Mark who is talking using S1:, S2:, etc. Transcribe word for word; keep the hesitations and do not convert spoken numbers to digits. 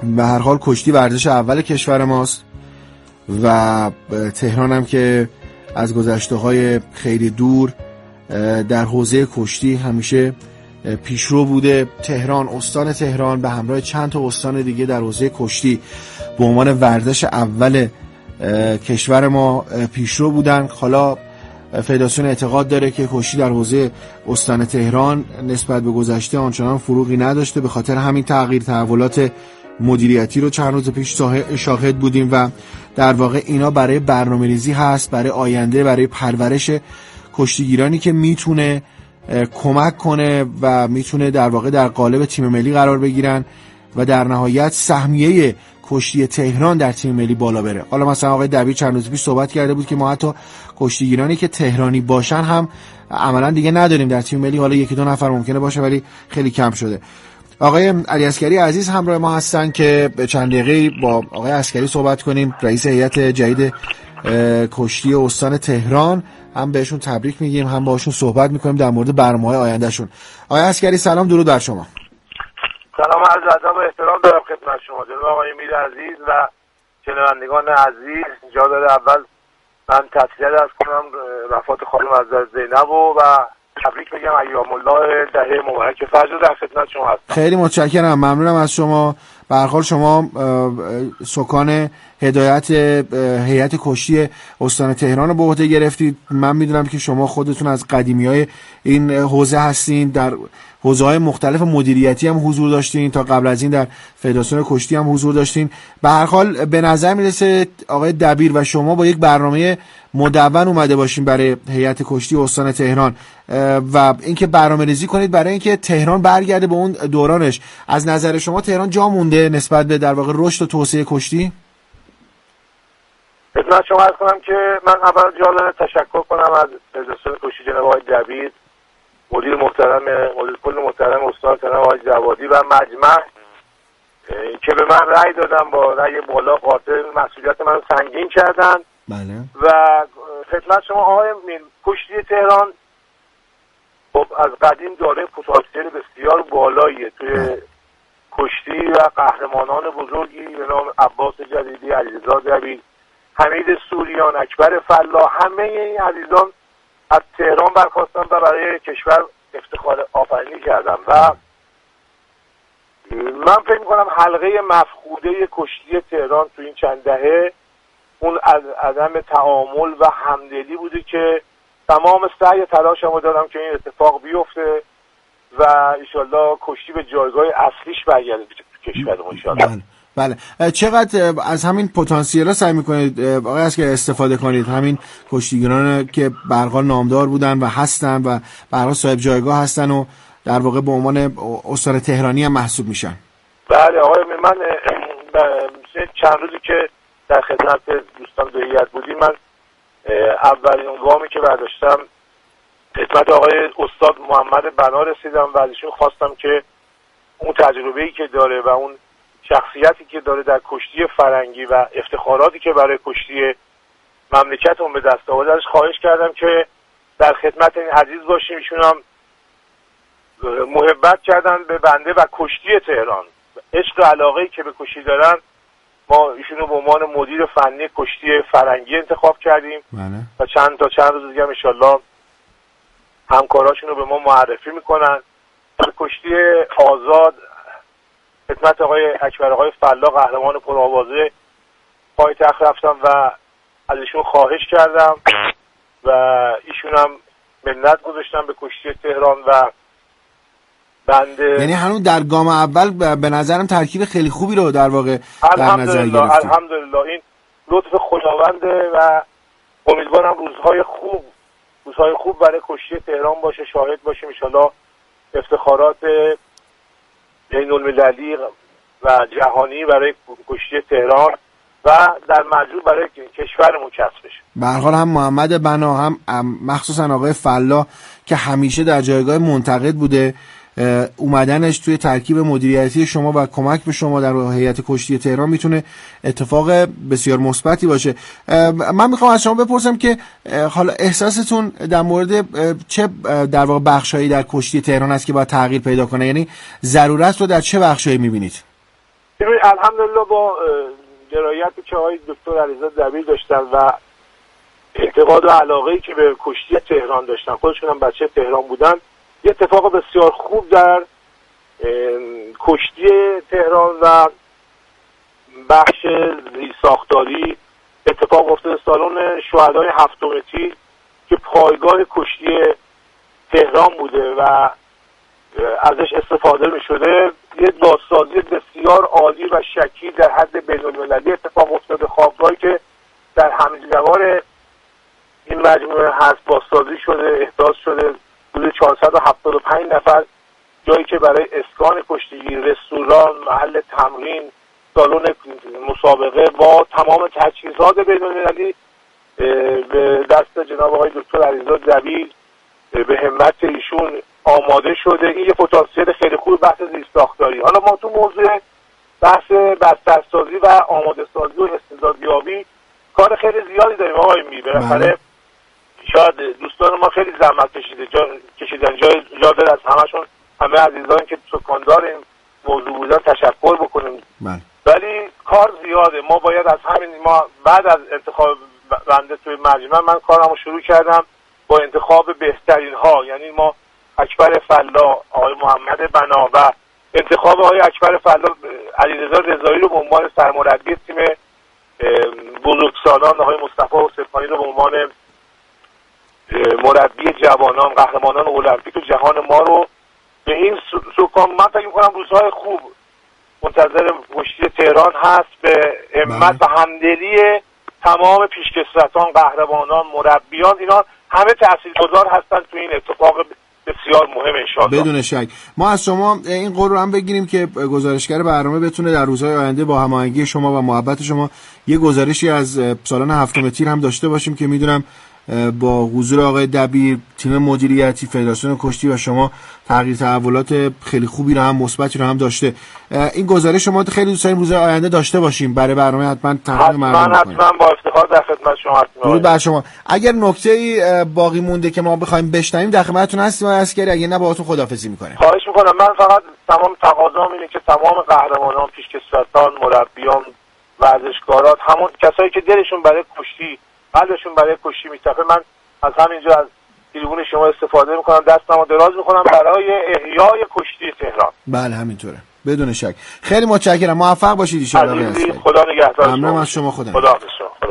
S1: به هر حال کشتی ورزش اول کشور ماست و تهران هم که از گذشته‌های خیلی دور در حوزه کشتی همیشه پیشرو بوده. تهران، استان تهران به همراه چند تا استان دیگه در حوزه کشتی به عنوان ورزش اول کشور ما پیشرو بودن. حالا فدراسیون اعتقاد داره که کشتی در حوزه استان تهران نسبت به گذشته آنچنان فروغی نداشته، به خاطر همین تغییر تحولات مدیریتی رو چند روز پیش شاهد بودیم و در واقع اینا برای برنامه‌ریزی هست، برای آینده، برای پرورش کشتیگیرانی که میتونه کمک کنه و میتونه در واقع در قالب تیم ملی قرار بگیرن و در نهایت سهمیه کشتی تهران در تیم ملی بالا بره. حالا مثلا آقای دبیر چند روز پیش صحبت کرده بود که ما حتی کشتیگیرانی که تهرانی باشن هم عملا دیگه نداریم در تیم ملی. حالا یکی دو نفر ممکنه باشه ولی خیلی کم شده. آقای علی عسکری عزیز همراه ما هستن که چند دقیقه با آقای عسکری صحبت کنیم، رئیس هیئت جدید کشتی استان تهران. هم بهشون تبریک میگیم، هم باشون صحبت میکنیم در مورد برنامه‌های آیندهشون. آقای عسکری سلام، درود بر شما.
S2: سلام، عرض ادب و احترام دارم خدمت شما جناب آقای میر عزیز و شنوندگان عزیز. جا داره اول من تسلیت عرض کنم وفات خانم حضرت زینب و تبریک بگم ایام الله دهه مبارک فرجا در خدمت شما هستم.
S1: خیلی متشکرم، ممنونم از شما. به هر حال شما سکان هدایت هیئت کشتی استان تهران رو به عهده گرفتید. من میدونم که شما خودتون از قدیمی‌های این حوزه هستین، در حوزه‌های مختلف مدیریتی هم حضور داشتین، تا قبل از این در فدراسیون کشتی هم حضور داشتین. به هر حال به نظر میرسه آقای دبیر و شما با یک برنامه مدون اومده باشین برای هیئت کشتی استان تهران و اینکه برنامه‌ریزی کنید برای اینکه تهران برگرده به اون دورانش. از نظر شما تهران جا مونده نسبت به در واقع رشد و توسعه کشتی؟
S2: خدمت شما عرض کنم که من اول جا داره تشکر کنم از فدراسیون کشتی جناب آقای دبیر، مدیر محترم مدیر کل محترم استان تهران آقای جوادی و مجمع که به من رأی دادن، با رأی بالا قاطع مسئولیت من سنگین کردن.
S1: بله.
S2: و خدمت شما آقای مین، کشتی تهران خب از قدیم داره پتانسیل بسیار بالاییه توی بله. کشتی و قهرمانان بزرگی به نام عباس جدیدی، علیرضا دبیر، حمید سوریان، اکبر فلاح، همه این عزیزان از تهران برخواستن و برای کشور افتخار آفرینی کردن و من فکر میکنم حلقه مفقوده کشتی تهران تو این چند دهه اون از عدم تعامل و همدلی بوده که تمام سعی تلاشمو دارم که این اتفاق بیفته و انشالله کشتی به جایگاه اصلیش برگرده تو کشورمون انشالله.
S1: بله. چقدر از همین پتانسیل‌ها سعی می‌کنید آقای عسکری استفاده کنید، همین کشتیگران که به هر حال نامدار بودن و هستن و به هر حال صاحب جایگاه هستن و در واقع به عنوان استان تهرانی هم محسوب میشن؟
S2: بله آقای من چند روزی که در خدمت دوستان به هیئت بودیم، من اولین گامی که برداشتم خدمت آقای استاد محمد بنا رسیدم و ازشون خواستم که اون تجربه‌ای که داره و اون شخصیتی که داره در کشتی فرنگی و افتخاراتی که برای کشتی مملکتمون به دست آورده ازش خواهش کردم که در خدمت این عزیز باشیم. ایشون هم محبت کردن به بنده و کشتی تهران، عشق و علاقه‌ای که به کشتی دارن. ما ایشون رو به عنوان مدیر فنی کشتی فرنگی انتخاب کردیم
S1: بله.
S2: و چند تا چند روز دیگه ان شاءالله همکاراشون رو به ما معرفی میکنن. در کشتی آزاد خدمت آقای اکبر آقای فلاح قهرمان پرآوازه پایتخت رفتم و ازشون خواهش کردم و ایشون هم منت گذاشتن به کشتی تهران و بنده.
S1: یعنی هنوز در گام اول به نظرم ترکیب خیلی خوبی رو در واقع در نظر گرفتید.
S2: الحمدلله این لطف خداونده و امیدوارم روزهای خوب روزهای خوب برای کشتی تهران باشه، شاهد باشیم ان شاءالله افتخارات بین المللی و جهانی برای کشتی تهران و در مجموع برای کشورمون کسب بشه.
S1: به هر حال هم محمد بنا هم مخصوصا آقای فلاح که همیشه در جایگاه منتقد بوده، اومدنش توی ترکیب مدیریتی شما و کمک به شما در هیئت کشتی تهران میتونه اتفاق بسیار مثبتی باشه. من میخوام از شما بپرسم که حالا احساستون در مورد چه در واقع بخشایی در کشتی تهران هست که باید تغییر پیدا کنه، یعنی ضرورت رو در چه بخشایی میبینید؟
S2: ببین الحمدلله با درایتی که آقای دکتر علیرضا دبیر داشتن و اعتقاد و علاقه‌ای که به کشتی تهران داشتن، خودشون هم بچه تهران بودن، یه اتفاق بسیار خوب در کشتی تهران و بخش زیرساختاری اتفاق افتاده. سالن شهدای هفتم تیر که پایگاه کشتی تهران بوده و ازش استفاده می شده، یه بازسازی بسیار عالی و شکی در حد بین‌المللی اتفاق افتاده. خوابگاهی که در همجوار این مجموعه هست بازسازی شده، احداث شده، حدود چهارصد و هفتاد و پنج نفر، جایی که برای اسکان کشتیگیر، رستوران، محل تمرین، سالن مسابقه با تمام تجهیزات بین‌المللی به دست جناب آقای دکتر علیرضا دبیر به همت ایشون آماده شده. این یه پتانسیل خیلی خوب بحث زیرساختاری. حالا ما تو موضوع بحث بسترسازی و آماده سازی و استعدادیابی کار خیلی زیادی داریم آقای می. بالاخره شاید دوستان ما خیلی زحمت کشیده جا کشیدن جای جا از همشون، همه عزیزان که سکاندار این موضوع بودن تشکر بکنیم. بله. ولی کار زیاده. ما باید از همین ما بعد از انتخاب بنده توی مجمع من کارمو شروع کردم با انتخاب بهترین ها، یعنی ما اکبر فلا، آقای محمد بنا و انتخاب آقای اکبر فلا، علیرضا رضایی رو به عنوان سرمربی تیم بزرگسالان، آقای مصطفی حسینی رو به عنوان مربی جوانان، قهرمانان المپیک و جهان ما رو به این سکان. من فکر می‌کنم روزهای خوب منتظر کشتی تهران هست به همت و همدلی تمام پیشکسوتان، قهرمانان، مربیان، اینا همه تاثیرگذار هستن تو این اتفاق بسیار مهم انشاءالله.
S1: بدون شک. ما از شما این قول رو هم بگیریم که گزارشگر برنامه بتونه در روزهای آینده با هماهنگی شما و محبت شما یه گزارشی از سالن هفتم تیر هم داشته باشیم که میدونم با حضور آقای دبیر، تیم مدیریتی، فدراسیون کشتی و شما تغییر تحولات خیلی خوبی رو هم مثبتی رو هم داشته. این گزارش شما خیلی دوست داریم روزهای آینده داشته باشیم برای برنامه حتما تقدیم مردم
S2: کنیم. حتما با افتخار در خدمت شما هستم.
S1: درود بر شما. اگر نکته‌ای باقی مونده که ما بخوایم بشنویم در خدمتتون هستیم آقای عسکری، اگه نه باهاتون خداحافظی می‌کنیم.
S2: خواهش می‌کنم. من فقط تمام تقاضام اینه که تمام قهرمانان، پیشکسوتان، مربیان، ورزشکاران، همون کسایی که دلشون برای کشتی، قلبشون برای کشتی میتپه، من از همینجا از تریبون شما استفاده میکنم، دستمو دراز میکنم برای احیای کشتی تهران.
S1: بله همینطوره بدون شک. خیلی متشکرم. موفق باشید ان شاء الله.
S2: خدا نگهدار.
S1: ممنونم از شما. خدا
S2: خدا حافظ.